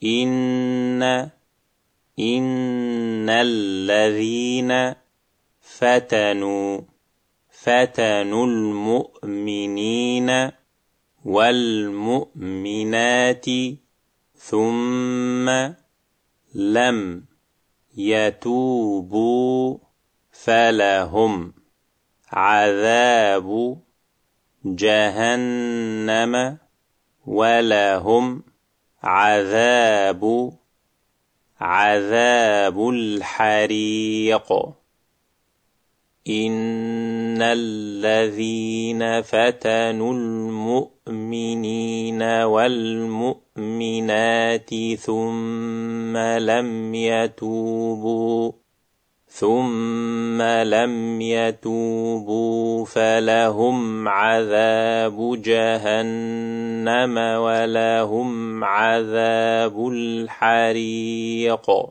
إن الذين فتنوا المؤمنين والمؤمنات ثم لم يتوبوا فلهم عذاب جهنم ولهم عذاب الحريق. إن الذين فتنوا المؤمنين والمؤمنات ثم لم يتوبوا فلهم عذاب جهنم ولهم عذاب الحريق.